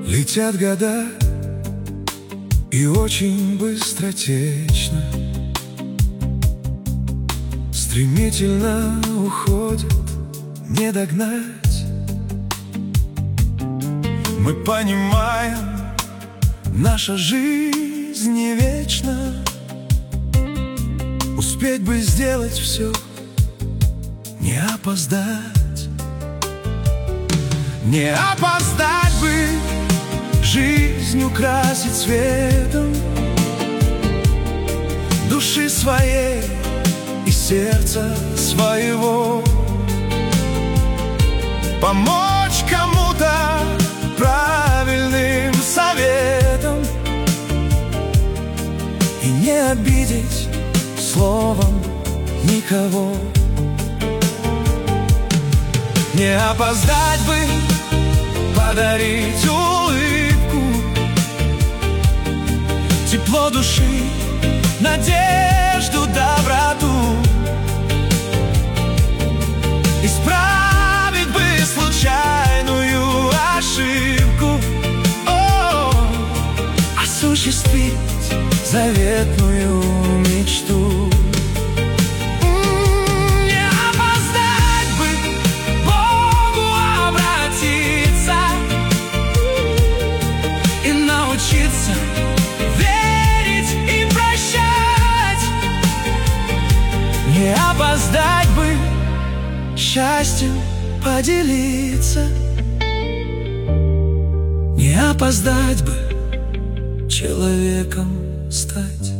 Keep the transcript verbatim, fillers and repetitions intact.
Летят года, и очень быстротечно стремительно уходит, не догнать. Мы понимаем, наша жизнь не вечна. Успеть бы сделать все, не опоздать. Не опоздать бы, жизнь украсить цветом души своей и сердца своего. Помочь кому-то правильным советом и не обидеть словом никого. Не опоздать бы, подарить улыбку, тепло души, надежду, доброту. Исправить бы случайную ошибку, о, осуществить заветную мечту. Не опоздать бы, Богу обратиться и научиться верить и прощать. Не опоздать бы, счастьем поделиться. Не опоздать бы, человеком стать.